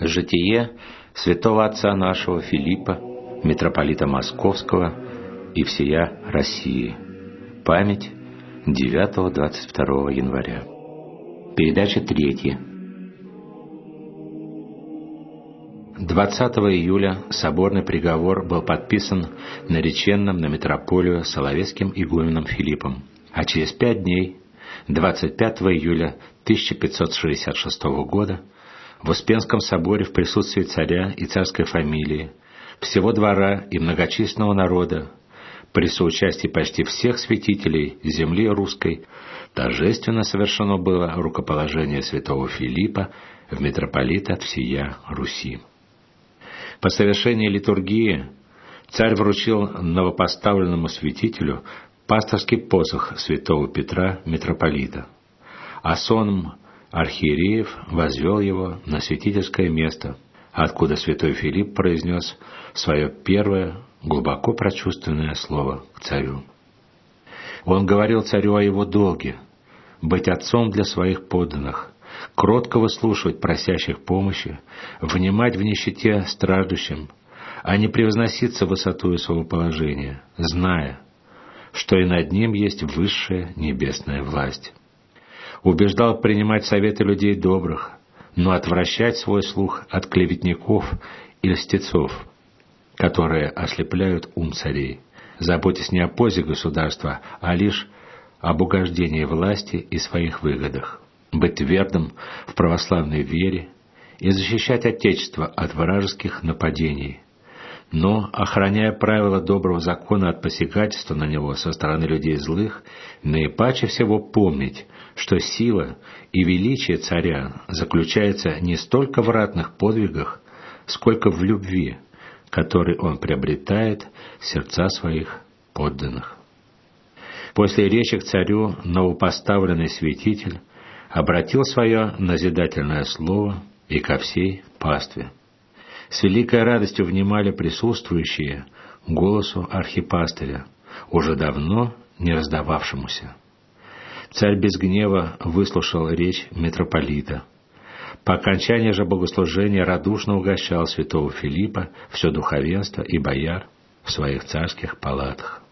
Житие святого отца нашего Филиппа, митрополита Московского и всея России. Память 9-22 января. Передача 3. 20 июля соборный приговор был подписан нареченным на митрополию Соловецким игуменом Филиппом, а через 5 дней, 25 июля 1566 года, в Успенском соборе в присутствии царя и царской фамилии, всего двора и многочисленного народа, при соучастии почти всех святителей земли русской, торжественно совершено было рукоположение святого Филиппа в митрополита от всея Руси. По совершении литургии царь вручил новопоставленному святителю пасторский посох святого Петра митрополита, а сонм архиереев возвел его на святительское место, откуда святой Филипп произнес свое первое, глубоко прочувственное слово к царю. Он говорил царю о его долге — быть отцом для своих подданных, кротко выслушивать просящих помощи, внимать в нищете страждущим, а не превозноситься высотою своего положения, зная, что и над ним есть высшая небесная власть. Убеждал принимать советы людей добрых, но отвращать свой слух от клеветников и льстецов, которые ослепляют ум царей, заботясь не о пользе государства, а лишь об угождении власти и своих выгодах, быть твердым в православной вере и защищать Отечество от вражеских нападений, но, охраняя правила доброго закона от посягательства на него со стороны людей злых, наипаче всего помнить, что сила и величие царя заключается не столько в ратных подвигах, сколько в любви, которой он приобретает сердца своих подданных. После речи к царю новопоставленный святитель обратил свое назидательное слово и ко всей пастве. С великой радостью внимали присутствующие голосу архипастыря, уже давно не раздававшемуся. Царь без гнева выслушал речь митрополита. По окончании же богослужения радушно угощал святого Филиппа, все духовенство и бояр в своих царских палатах.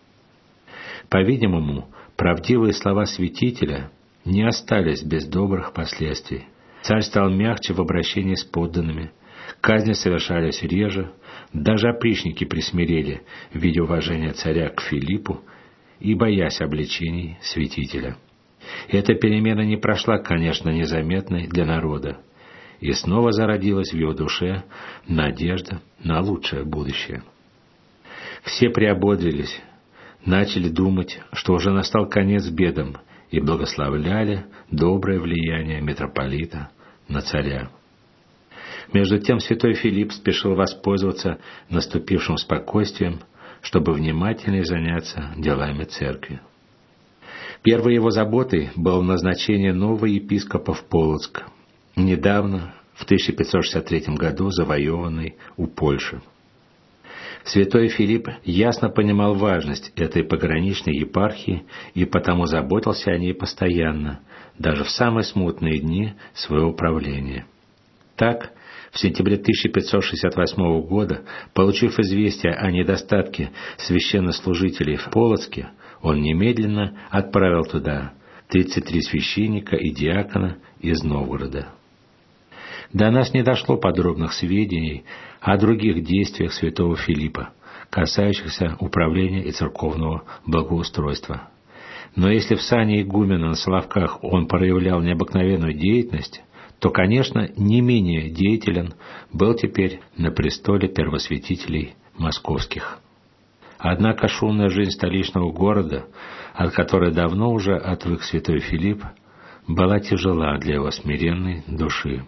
По-видимому, правдивые слова святителя не остались без добрых последствий. Царь стал мягче в обращении с подданными, казни совершались реже, даже опричники присмирели в виде уважения царя к Филиппу и боясь обличений святителя. Эта перемена не прошла, конечно, незаметной для народа, и снова зародилась в его душе надежда на лучшее будущее. Все приободрились, начали думать, что уже настал конец бедам, и благословляли доброе влияние митрополита на царя. Между тем святой Филипп спешил воспользоваться наступившим спокойствием, чтобы внимательнее заняться делами церкви. Первой его заботой было назначение нового епископа в Полоцк, недавно, в 1563 году, завоеванный у Польши. Святой Филипп ясно понимал важность этой пограничной епархии и потому заботился о ней постоянно, даже в самые смутные дни своего правления. Так, в сентябре 1568 года, получив известие о недостатке священнослужителей в Полоцке, он немедленно отправил туда 33 священника и диакона из Новгорода. До нас не дошло подробных сведений о других действиях святого Филиппа, касающихся управления и церковного благоустройства. Но если в сане игумена на Соловках он проявлял необыкновенную деятельность, то, конечно, не менее деятелен был теперь на престоле первосвятителей московских. Однако шумная жизнь столичного города, от которой давно уже отвык святой Филипп, была тяжела для его смиренной души.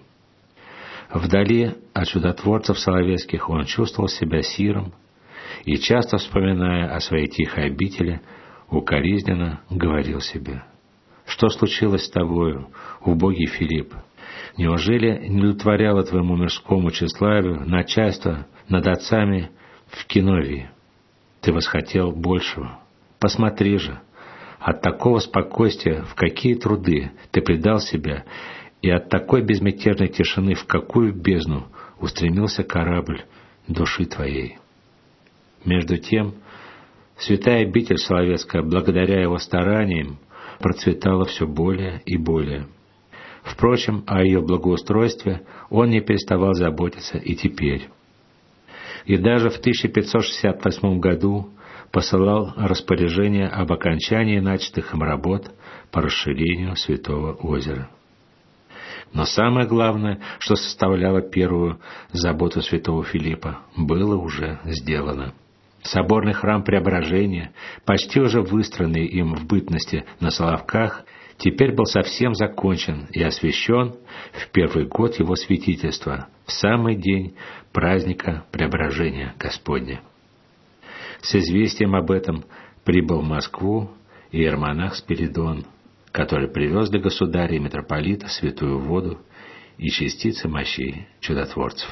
Вдали от чудотворцев соловецких он чувствовал себя сиром и, часто вспоминая о своей тихой обители, укоризненно говорил себе: «Что случилось с тобою, убогий Филипп? Неужели не удовлетворяло твоему мирскому тщеславию начальство над отцами в Киновии? Ты восхотел большего. Посмотри же, от такого спокойствия в какие труды ты предал себя, и от такой безмятежной тишины в какую бездну устремился корабль души твоей. Между тем, святая обитель Соловецкая, благодаря его стараниям, процветала все более и более. Впрочем, о ее благоустройстве он не переставал заботиться и теперь. И даже в 1568 году посылал распоряжение об окончании начатых им работ по расширению Святого озера. Но самое главное, что составляло первую заботу святого Филиппа, было уже сделано. Соборный храм Преображения, почти уже выстроенный им в бытности на Соловках, теперь был совсем закончен и освящен в первый год его святительства, в самый день праздника Преображения Господня. С известием об этом прибыл в Москву иеромонах Спиридон, который привез для государя и митрополита святую воду и частицы мощей чудотворцев.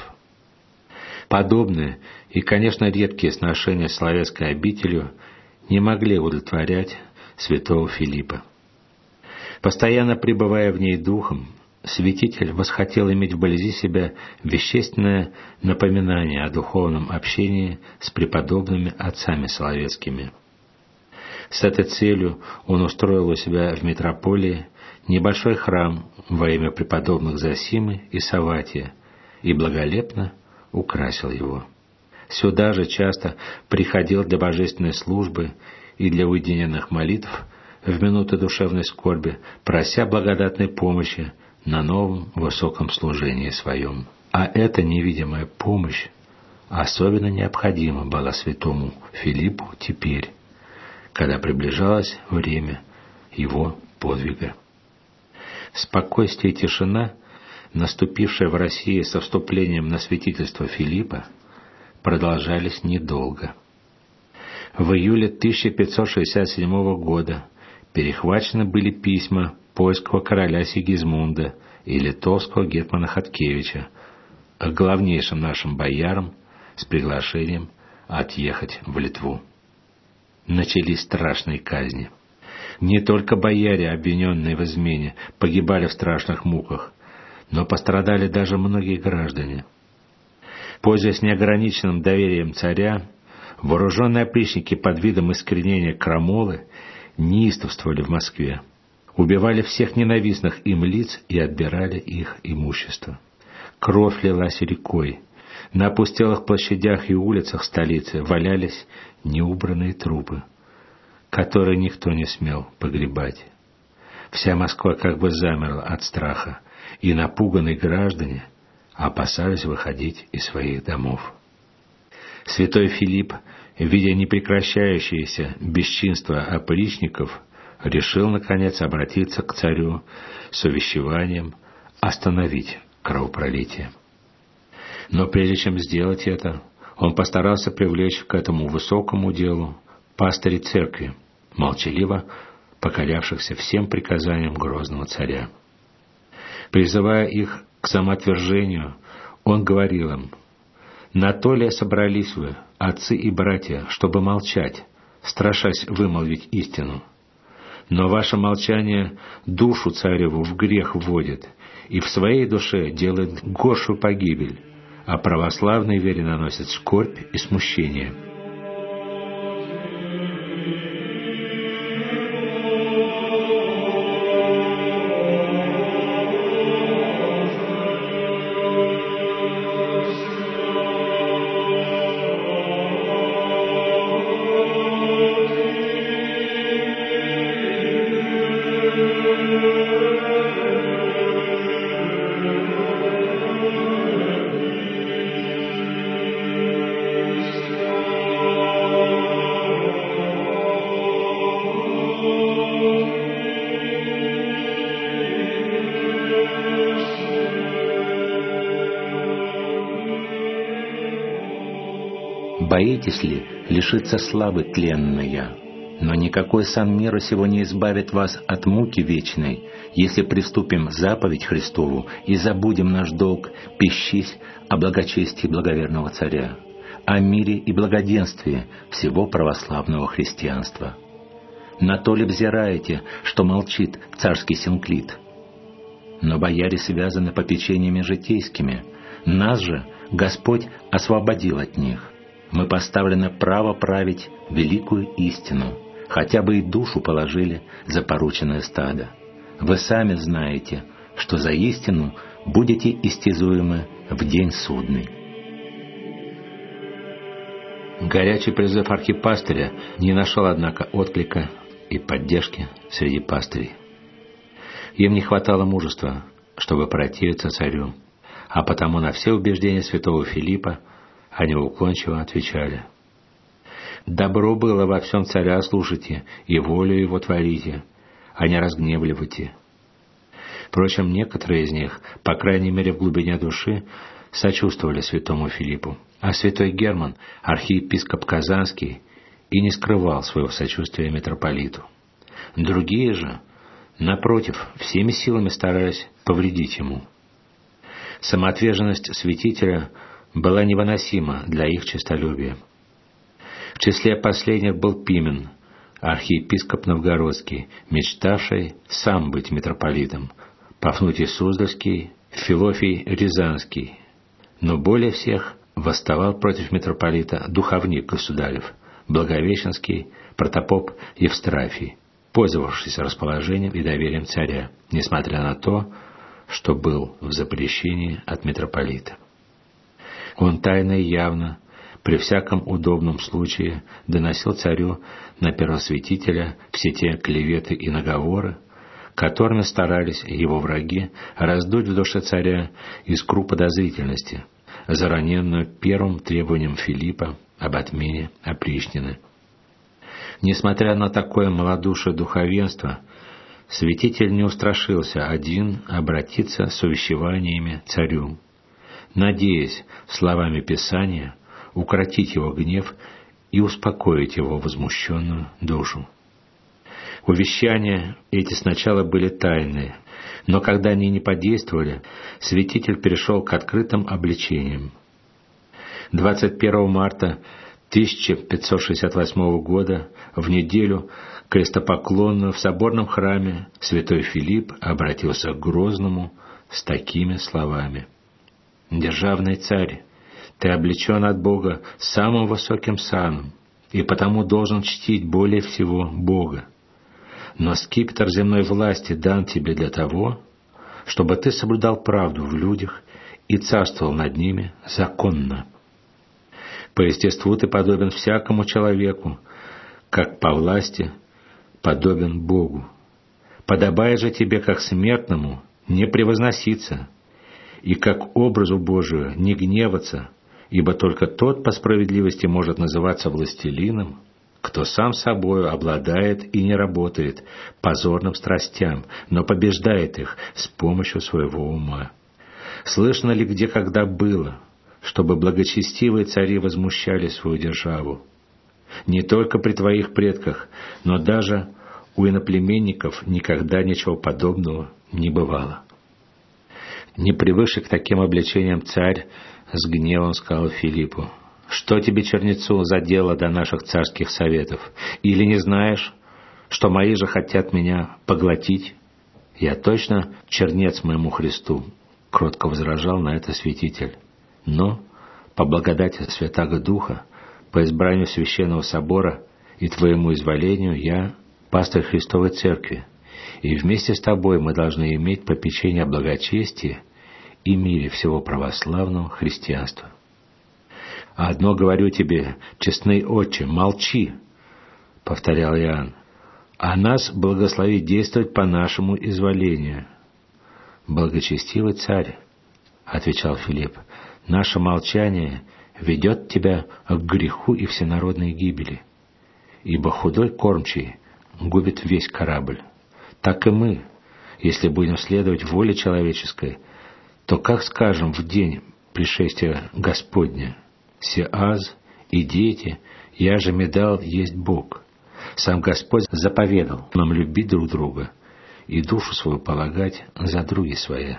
Подобные и, конечно, редкие сношения с Соловецкой обителью не могли удовлетворять святого Филиппа. Постоянно пребывая в ней духом, святитель восхотел иметь вблизи себя вещественное напоминание о духовном общении с преподобными отцами соловецкими. С этой целью он устроил у себя в митрополии небольшой храм во имя преподобных Зосимы и Савватия и благолепно украсил его. Сюда же часто приходил для божественной службы и для уединенных молитв в минуты душевной скорби, прося благодатной помощи на новом высоком служении своем. А эта невидимая помощь особенно необходима была святому Филиппу теперь, когда приближалось время его подвига. Спокойствие и тишина, наступившая в России со вступлением на святительство Филиппа, продолжались недолго. В июле 1567 года перехвачены были письма польского короля Сигизмунда и литовского гетмана Хаткевича к главнейшим нашим боярам с приглашением отъехать в Литву. Начались страшные казни. Не только бояре, обвиненные в измене, погибали в страшных муках, но пострадали даже многие граждане. Пользуясь неограниченным доверием царя, вооруженные опричники под видом искоренения крамолы неистовствовали в Москве, убивали всех ненавистных им лиц и отбирали их имущество. Кровь лилась рекой. На опустелых площадях и улицах столицы валялись неубранные трупы, которые никто не смел погребать. Вся Москва как бы замерла от страха, и напуганные граждане опасались выходить из своих домов. Святой Филипп, видя непрекращающееся бесчинство опричников, решил, наконец, обратиться к царю с увещеванием остановить кровопролитие. Но прежде чем сделать это, он постарался привлечь к этому высокому делу пастырей церкви, молчаливо покорявшихся всем приказаниям грозного царя. Призывая их к самоотвержению, он говорил им: «На то ли собрались вы, отцы и братья, чтобы молчать, страшась вымолвить истину? Но ваше молчание душу цареву в грех вводит и в своей душе делает горшую погибель, а православной вере наносит скорбь и смущение». Боитесь ли лишиться славы тленная? Но никакой сан мира сего не избавит вас от муки вечной, если приступим заповедь Христову и забудем наш долг, пищись о благочестии благоверного царя, о мире и благоденствии всего православного христианства. На то ли взираете, что молчит царский синклит? Но бояре связаны попечениями житейскими, Нас же Господь освободил от них. Мы поставлены право править великую истину, хотя бы и душу положили за порученное стадо. Вы сами знаете, что за истину будете истязуемы в день судный». Горячий призыв архипастыря не нашел, однако, отклика и поддержки среди пастырей. Им не хватало мужества, чтобы противиться царю, а потому на все убеждения святого Филиппа они уклончиво отвечали: «Добро было во всем царя слушайте и волю его творите, а не разгневливайте». Впрочем, некоторые из них, по крайней мере в глубине души, сочувствовали святому Филиппу, а святой Герман, архиепископ Казанский, и не скрывал своего сочувствия митрополиту. Другие же, напротив, всеми силами старались повредить ему. Самоотверженность святителя была невыносима для их честолюбия. В числе последних был Пимен, архиепископ Новгородский, мечтавший сам быть митрополитом, Пафнутий Суздальский, Филофий Рязанский. Но более всех восставал против митрополита духовник государев, Благовещенский протопоп Евстрафий, пользовавшийся расположением и доверием царя, несмотря на то, что был в запрещении от митрополита. Он тайно и явно, при всяком удобном случае, доносил царю на первосвятителя все те клеветы и наговоры, которыми старались его враги раздуть в душе царя искру подозрительности, зароненную первым требованием Филиппа об отмене опричнины. Несмотря на такое малодушие духовенства, святитель не устрашился один обратиться с увещеваниями царю, надеясь словами Писания укротить его гнев и успокоить его возмущенную душу. Увещания эти сначала были тайные, но когда они не подействовали, святитель перешел к открытым обличениям. 21 марта 1568 года, в неделю крестопоклонную в соборном храме, святой Филипп обратился к Грозному с такими словами: «Державный царь, ты облечен от Бога самым высоким саном, и потому должен чтить более всего Бога. Но скипетр земной власти дан тебе для того, чтобы ты соблюдал правду в людях и царствовал над ними законно. По естеству ты подобен всякому человеку, как по власти подобен Богу. Подобает же тебе, как смертному, не превозноситься, и как образу Божию не гневаться, ибо только тот по справедливости может называться властелином, кто сам собою обладает и не работает позорным страстям, но побеждает их с помощью своего ума. Слышно ли где когда было, чтобы благочестивые цари возмущали свою державу? Не только при твоих предках, но даже у иноплеменников никогда ничего подобного не бывало». Не привыкший к таким обличениям царь с гневом сказал Филиппу: «Что тебе, чернецу, за дело до наших царских советов? Или не знаешь, что мои же хотят меня поглотить? Я точно чернец моему Христу», — кротко возражал на это святитель. «Но, по благодати Святаго Духа, по избранию Священного Собора и твоему изволению, я пастырь Христовой Церкви, и вместе с тобой мы должны иметь попечение о благочестии и мире всего православного христианства. А одно говорю тебе, честный отче, молчи, — повторял Иоанн, — а нас благослови действовать по нашему изволению». «Благочестивый царь, — отвечал Филипп, — наше молчание ведет тебя к греху и всенародной гибели, ибо худой кормчий губит весь корабль. Так и мы, если будем следовать воле человеческой, то как скажем в день пришествия Господня: «Сеаз и дети, я же медал есть Бог». Сам Господь заповедал нам любить друг друга и душу свою полагать за други свои».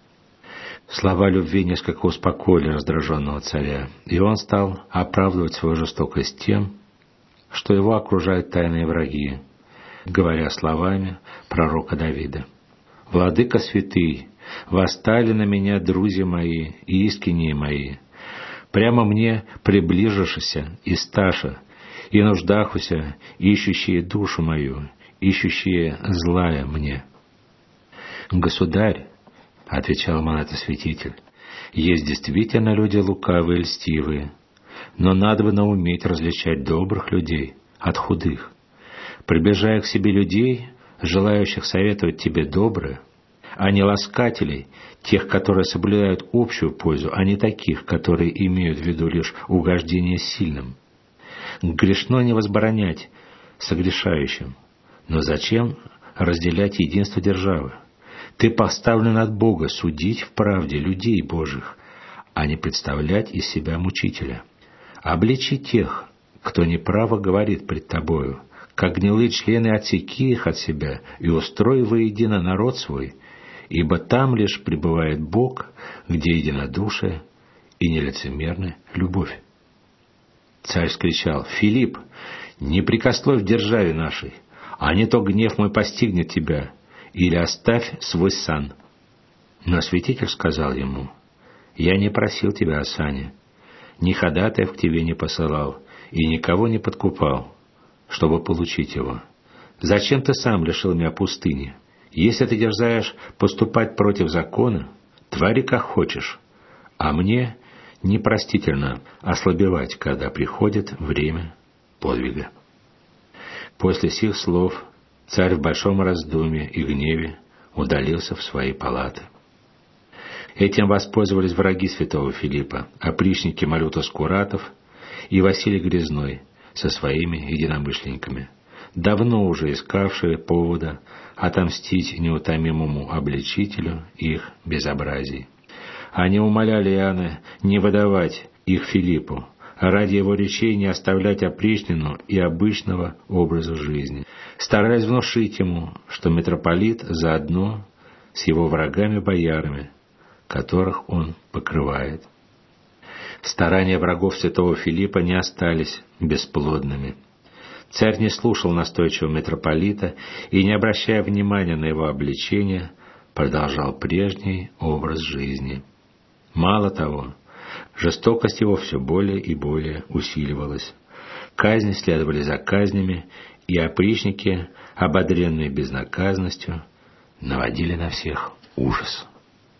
Слова любви несколько успокоили раздраженного царя, и он стал оправдывать свою жестокость тем, что его окружают тайные враги, говоря словами пророка Давида: «Владыка святый, Восстали на меня друзья мои и искренние мои. Прямо мне приближившися и сташа, и нуждахуся, ищущие душу мою, ищущие злая мне. «Государь, — отвечал ему на это святитель, — есть действительно люди лукавые и льстивые, но надобно уметь различать добрых людей от худых. Приближая к себе людей, желающих советовать тебе доброе, а не ласкателей, тех, которые соблюдают общую пользу, а не таких, которые имеют в виду лишь угождение сильным. Грешно не возбранять согрешающим, но зачем разделять единство державы? Ты поставлен от Бога судить в правде людей Божьих, а не представлять из себя мучителя. Обличи тех, кто неправо говорит пред тобою, как гнилые члены отсеки их от себя и устрой воедино народ свой, ибо там лишь пребывает Бог, где единодушие и нелицемерная любовь». Царь вскричал: «Филипп, не прикословь державе нашей, а не то гнев мой постигнет тебя, или оставь свой сан». Но святитель сказал ему: «Я не просил тебя о сане, ни ходатаев к тебе не посылал и никого не подкупал, чтобы получить его. Зачем ты сам лишил меня пустыни? Если ты дерзаешь поступать против закона, твори как хочешь, а мне непростительно ослабевать, когда приходит время подвига». После сих слов царь в большом раздумье и гневе удалился в свои палаты. Этим воспользовались враги святого Филиппа, опричники Малюта Скуратов и Василий Грязной со своими единомышленниками, давно уже искавшие повода отомстить неутомимому обличителю их безобразий. Они умоляли Иоанна не выдавать их Филиппу, а ради его речей не оставлять опричнину и обычного образа жизни, стараясь внушить ему, что митрополит заодно с его врагами-боярами, которых он покрывает. Старания врагов святого Филиппа не остались бесплодными. Царь не слушал настойчивого митрополита и, не обращая внимания на его обличение, продолжал прежний образ жизни. Мало того, жестокость его все более и более усиливалась. Казни следовали за казнями, и опричники, ободренные безнаказанностью, наводили на всех ужас.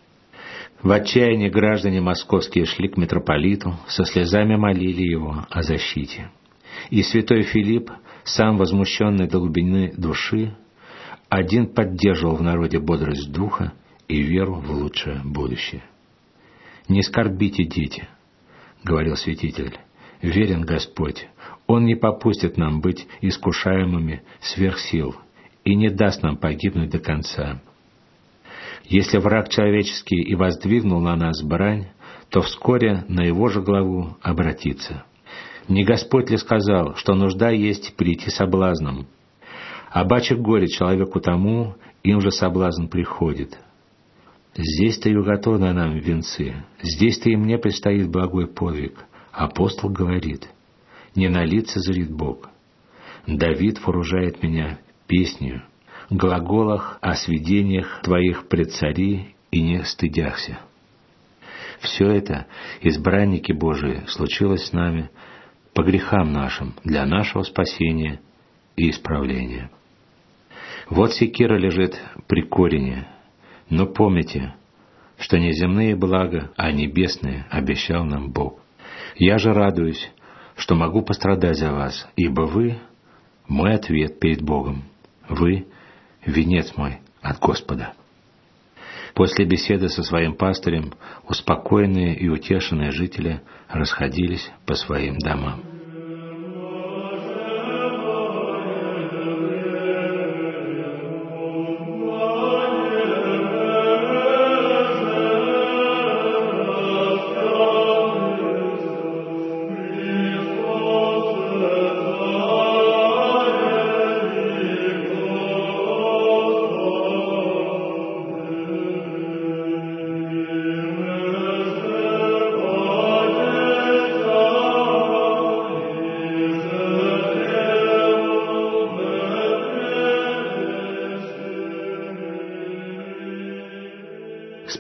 В отчаянии граждане московские шли к митрополиту, со слезами молили его о защите. И святой Филипп, сам возмущенный до глубины души, один поддерживал в народе бодрость духа и веру в лучшее будущее. «Не скорбите, дети, — говорил святитель, — верен Господь, Он не попустит нам быть искушаемыми сверх сил и не даст нам погибнуть до конца. Если враг человеческий и воздвигнул на нас брань, то вскоре на его же главу обратится. Не Господь ли сказал, что нужда есть прийти соблазном? А баче горе человеку тому, им же соблазн приходит. Здесь-то и уготованы нам венцы, здесь-то и мне предстоит благой подвиг». Апостол говорит: «Не на лица зрит Бог. Давид вооружает меня песнью, глаголах о сведениях твоих пред цари и не стыдяхся». Все это, избранники Божии, случилось с нами по грехам нашим, для нашего спасения и исправления. Вот секира лежит при корене, но помните, что не земные блага, а небесные обещал нам Бог. Я же радуюсь, что могу пострадать за вас, ибо вы — мой ответ перед Богом, вы — венец мой от Господа». После беседы со своим пастырем успокоенные и утешенные жители расходились по своим домам.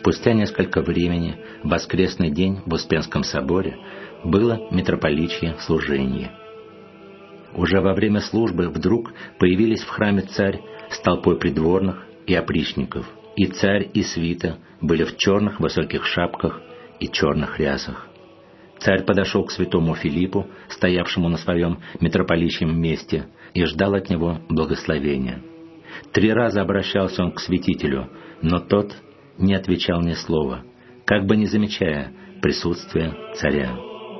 Спустя несколько времени, в воскресный день в Успенском соборе, было митрополичье служение. Уже во время службы вдруг появились в храме царь с толпой придворных и опричников, и царь, и свита были в черных высоких шапках и черных рясах. Царь подошел к святому Филиппу, стоявшему на своем митрополичьем месте, и ждал от него благословения. 3 раза обращался он к святителю, но тот не отвечал ни слова, как бы не замечая присутствия царя.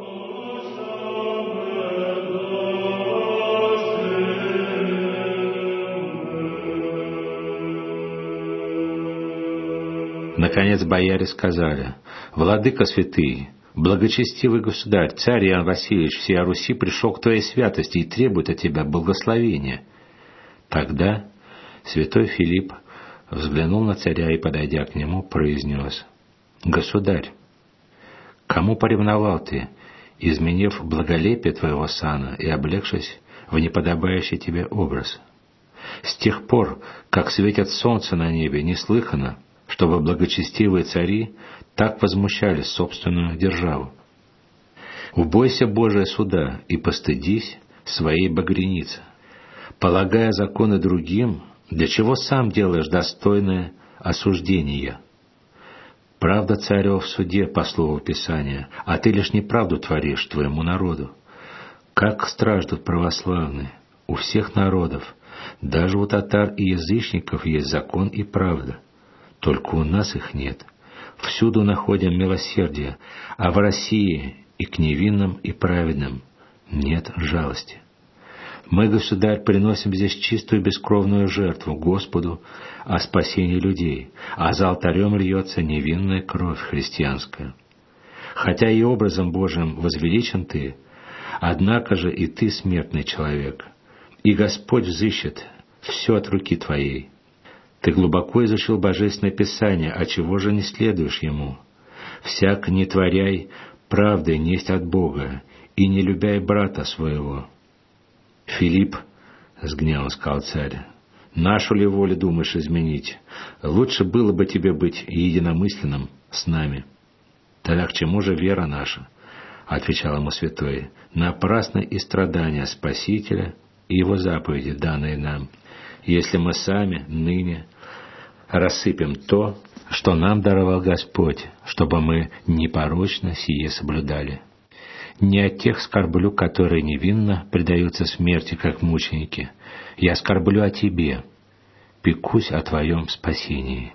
Наконец бояре сказали: «Владыка святый, благочестивый государь, царь Иоанн Васильевич всей Руси пришел к твоей святости и требует от тебя благословения». Тогда святой Филипп взглянул на царя и, подойдя к нему, произнес: «Государь, кому поревновал ты, изменив благолепие твоего сана и облегшись в неподобающий тебе образ? С тех пор, как светит солнце на небе, не слыхано, чтобы благочестивые цари так возмущали собственную державу. Убойся Божия суда и постыдись своей багряницы. Полагая законы другим, для чего сам делаешь достойное осуждение? Правда царев в суде, по слову Писания, а ты лишь неправду творишь твоему народу. Как страждут православные, у всех народов, даже у татар и язычников есть закон и правда. Только у нас их нет. Всюду находим милосердие, а в России и к невинным, и праведным нет жалости. Мы, государь, приносим здесь чистую бескровную жертву Господу о спасении людей, а за алтарем льется невинная кровь христианская. Хотя и образом Божиим возвеличен ты, однако же и ты смертный человек, и Господь взыщет все от руки твоей. Ты глубоко изучил Божественное Писание, а чего же не следуешь ему? Всяк не творяй правды несть от Бога, и не любяй брата своего». «Филипп, — с гневом сказал царь, — нашу ли волю думаешь изменить? Лучше было бы тебе быть единомысленным с нами». «Тогда к чему же вера наша?» — отвечал ему святой. «Напрасны и страдания Спасителя и Его заповеди, данные нам, если мы сами ныне рассыпем то, что нам даровал Господь, чтобы мы непорочно сие соблюдали. Не от тех скорблю, которые невинно предаются смерти, как мученики. Я скорблю о тебе, пекусь о твоем спасении».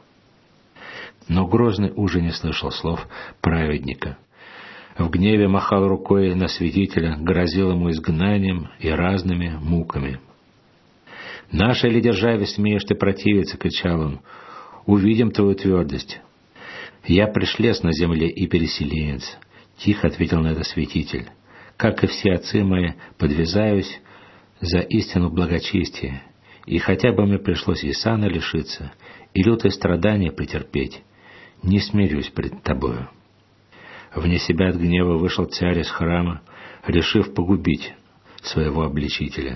Но Грозный уже не слышал слов праведника. В гневе махал рукой на святителя, грозил ему изгнанием и разными муками. «Нашей ли державе смеешь ты противиться?» — кричал он. «Увидим твою твердость». «Я пришлец на земле и переселенец», — тихо ответил на это святитель. «Как и все отцы мои, подвязаюсь за истину благочестия, и хотя бы мне пришлось и сана лишиться, и лютые страдания претерпеть, не смирюсь пред тобою». Вне себя от гнева вышел царь из храма, решив погубить своего обличителя.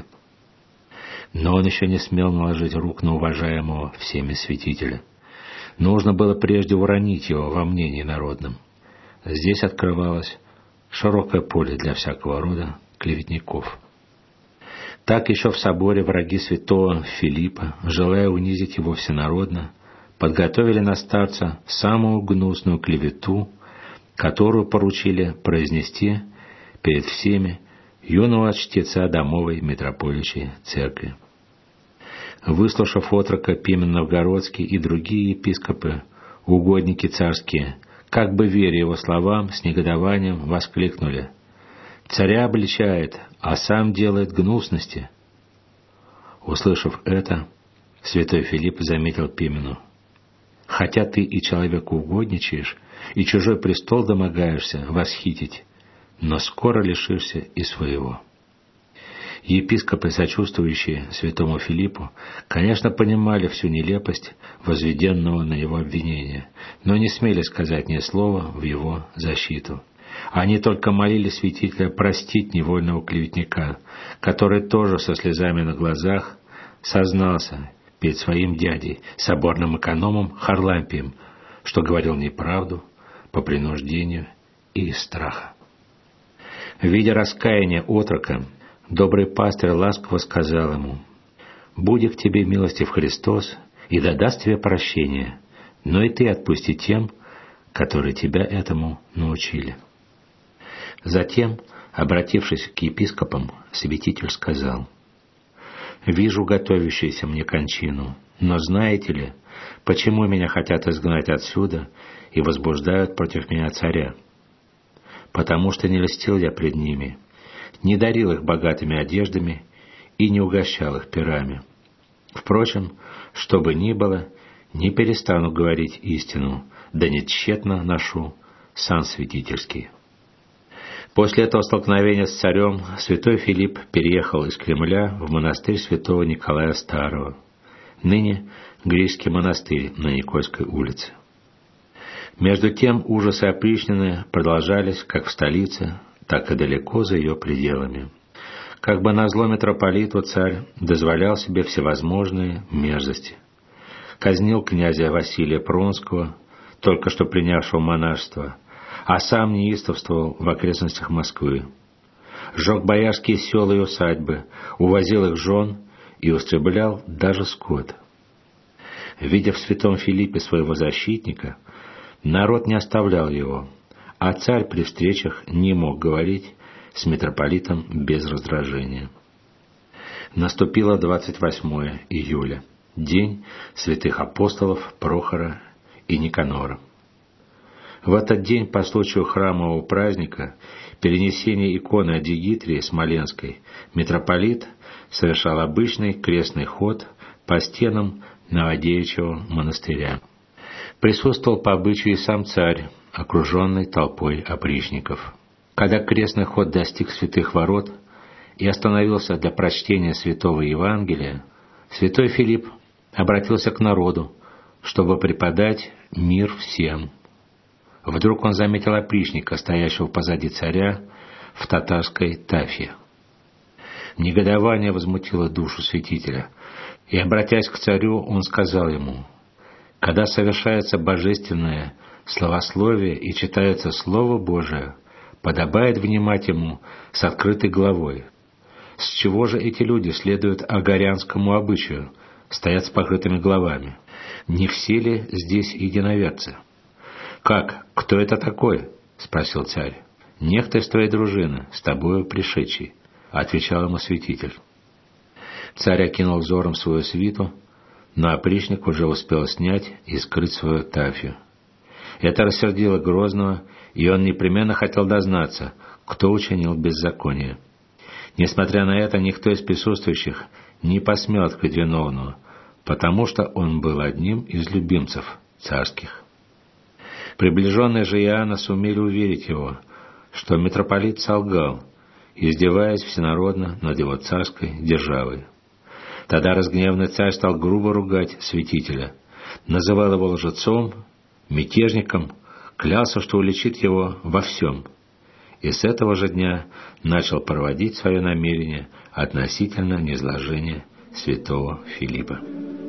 Но он еще не смел наложить рук на уважаемого всеми святителя. Нужно было прежде уронить его во мнении народном. Здесь открывалось широкое поле для всякого рода клеветников. Так еще в соборе враги святого Филиппа, желая унизить его всенародно, подготовили на старца самую гнусную клевету, которую поручили произнести перед всеми юного чтеца домовой митрополичьей церкви. Выслушав отрока Пимен Новгородский и другие епископы, угодники царские, как бы веря его словам, с негодованием воскликнули: «Царя обличает, а сам делает гнусности». Услышав это, святой Филипп заметил Пимену: «Хотя ты и человеку угодничаешь, и чужой престол домогаешься восхитить, но скоро лишишься и своего». Епископы, сочувствующие святому Филиппу, конечно, понимали всю нелепость возведенного на него обвинения, но не смели сказать ни слова в его защиту. Они только молили святителя простить невольного клеветника, который тоже со слезами на глазах сознался перед своим дядей, соборным экономом Харлампием, что говорил неправду по принуждению и из страха. Видя раскаяние отрока, добрый пастырь ласково сказал ему: «Будет к тебе милостив Христос, и да даст тебе прощение, но и ты отпусти тем, которые тебя этому научили». Затем, обратившись к епископам, святитель сказал: «Вижу готовящуюся мне кончину, но знаете ли, почему меня хотят изгнать отсюда и возбуждают против меня царя? Потому что не льстил я пред ними, не дарил их богатыми одеждами и не угощал их пирами. Впрочем, что бы ни было, не перестану говорить истину, да не тщетно ношу сан святительский». После этого столкновения с царем святой Филипп переехал из Кремля в монастырь святого Николая Старого, ныне Греческий монастырь на Никольской улице. Между тем ужасы опричнины продолжались как в столице, так и далеко за ее пределами. Как бы назло митрополиту царь дозволял себе всевозможные мерзости. Казнил князя Василия Пронского, только что принявшего монашество, а сам неистовствовал в окрестностях Москвы. Сжег боярские села и усадьбы, увозил их жен и устrebлял даже скот. Видя в святом Филиппе своего защитника, народ не оставлял его, а царь при встречах не мог говорить с митрополитом без раздражения. Наступило 28 июля, день святых апостолов Прохора и Никанора. В этот день, по случаю храмового праздника, перенесения иконы Адигитрии Смоленской, митрополит совершал обычный крестный ход по стенам Новодевичьего монастыря. Присутствовал по обычаю и сам царь, окруженный толпой опричников. Когда крестный ход достиг святых ворот и остановился для прочтения святого Евангелия, святой Филипп обратился к народу, чтобы преподать мир всем. Вдруг он заметил опричника, стоящего позади царя в татарской тафье. Негодование возмутило душу святителя, и, обратясь к царю, он сказал ему: «Когда совершается божественное словословие и читается Слово Божие, подобает внимать ему с открытой головой. С чего же эти люди следуют агарянскому обычаю, стоят с покрытыми головами? Не все ли здесь единоверцы?» «Как? Кто это такой?» — спросил царь. «Некто из твоей дружины, с тобою пришедший», — отвечал ему святитель. Царь окинул взором свою свиту, но опричник уже успел снять и скрыть свою тафью. Это рассердило Грозного, и он непременно хотел дознаться, кто учинил беззаконие. Несмотря на это, никто из присутствующих не посмел открыть виновного, потому что он был одним из любимцев царских. Приближенные же Иоанна сумели уверить его, что митрополит солгал, издеваясь всенародно над его царской державой. Тогда разгневанный царь стал грубо ругать святителя, называл его лжецом, мятежником, клялся, что уличит его во всем, и с этого же дня начал проводить свое намерение относительно низложения святого Филиппа.